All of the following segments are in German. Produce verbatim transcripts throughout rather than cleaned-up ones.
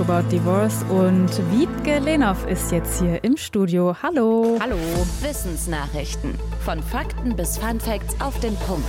About Divorce und Wiebke Lehnhoff ist jetzt hier im Studio. Hallo. Hallo. Wissensnachrichten. Von Fakten bis Funfacts auf den Punkt.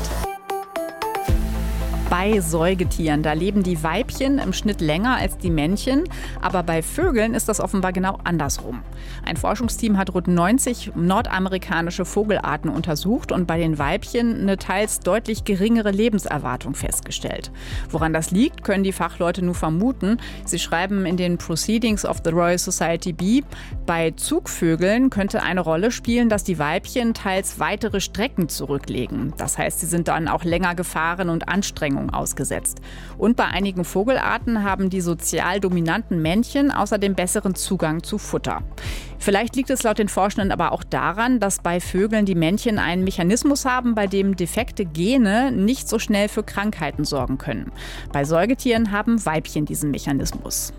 Bei Säugetieren, da leben die Weibchen im Schnitt länger als die Männchen, aber bei Vögeln ist das offenbar genau andersrum. Ein Forschungsteam hat rund neunzig nordamerikanische Vogelarten untersucht und bei den Weibchen eine teils deutlich geringere Lebenserwartung festgestellt. Woran das liegt, können die Fachleute nur vermuten. Sie schreiben in den Proceedings of the Royal Society B, bei Zugvögeln könnte eine Rolle spielen, dass die Weibchen teils weitere Strecken zurücklegen. Das heißt, sie sind dann auch länger Gefahren und Anstrengungen ausgesetzt. Und bei einigen Vogelarten haben die sozial dominanten Männchen außerdem besseren Zugang zu Futter. Vielleicht liegt es laut den Forschenden aber auch daran, dass bei Vögeln die Männchen einen Mechanismus haben, bei dem defekte Gene nicht so schnell für Krankheiten sorgen können. Bei Säugetieren haben Weibchen diesen Mechanismus.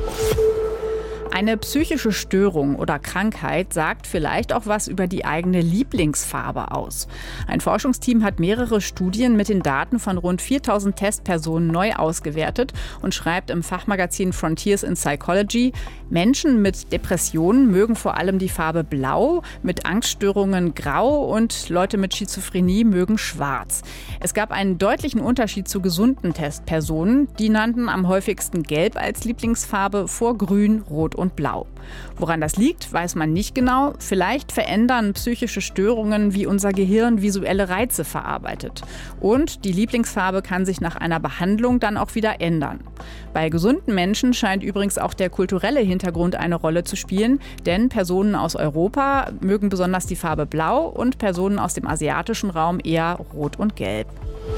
Eine psychische Störung oder Krankheit sagt vielleicht auch was über die eigene Lieblingsfarbe aus. Ein Forschungsteam hat mehrere Studien mit den Daten von rund viertausend Testpersonen neu ausgewertet und schreibt im Fachmagazin Frontiers in Psychology, Menschen mit Depressionen mögen vor allem die Farbe Blau, mit Angststörungen Grau und Leute mit Schizophrenie mögen Schwarz. Es gab einen deutlichen Unterschied zu gesunden Testpersonen. Die nannten am häufigsten Gelb als Lieblingsfarbe vor Grün, Rot und Blau. Woran das liegt, weiß man nicht genau. Vielleicht verändern psychische Störungen, wie unser Gehirn visuelle Reize verarbeitet. Und die Lieblingsfarbe kann sich nach einer Behandlung dann auch wieder ändern. Bei gesunden Menschen scheint übrigens auch der kulturelle Hintergrund eine Rolle zu spielen, denn Personen aus Europa mögen besonders die Farbe Blau und Personen aus dem asiatischen Raum eher Rot und Gelb.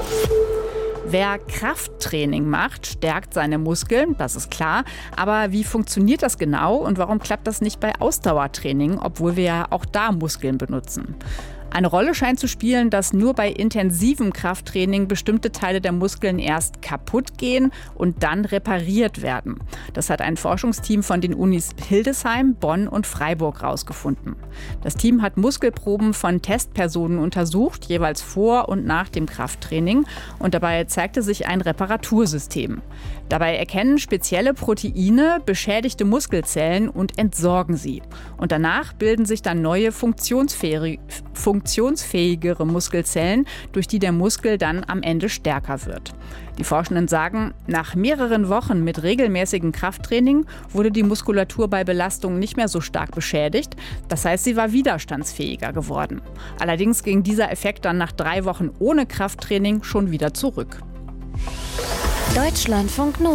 Wer Krafttraining macht, stärkt seine Muskeln, das ist klar. Aber wie funktioniert das genau und warum klappt das nicht bei Ausdauertraining, obwohl wir ja auch da Muskeln benutzen? Eine Rolle scheint zu spielen, dass nur bei intensivem Krafttraining bestimmte Teile der Muskeln erst kaputt gehen und dann repariert werden. Das hat ein Forschungsteam von den Unis Hildesheim, Bonn und Freiburg herausgefunden. Das Team hat Muskelproben von Testpersonen untersucht, jeweils vor und nach dem Krafttraining. Und dabei zeigte sich ein Reparatursystem. Dabei erkennen spezielle Proteine beschädigte Muskelzellen und entsorgen sie. Und danach bilden sich dann neue funktionsfähige funktionsfähigere Muskelzellen, durch die der Muskel dann am Ende stärker wird. Die Forschenden sagen, nach mehreren Wochen mit regelmäßigem Krafttraining wurde die Muskulatur bei Belastung nicht mehr so stark beschädigt. Das heißt, sie war widerstandsfähiger geworden. Allerdings ging dieser Effekt dann nach drei Wochen ohne Krafttraining schon wieder zurück. Deutschlandfunk Nova.